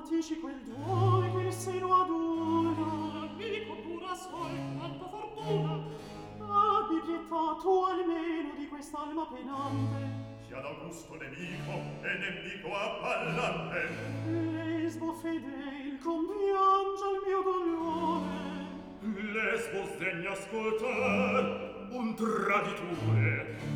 patisci quel duole che il seno aduna. L'amico pura sol, quanta fortuna. Abbi pietà tu almeno di quest'alma penante. Sia d'Augusto nemico e nemico appallante. Lesbo fedel, compiangia il mio dolore. Lesbo sdegna ascoltar un traditore.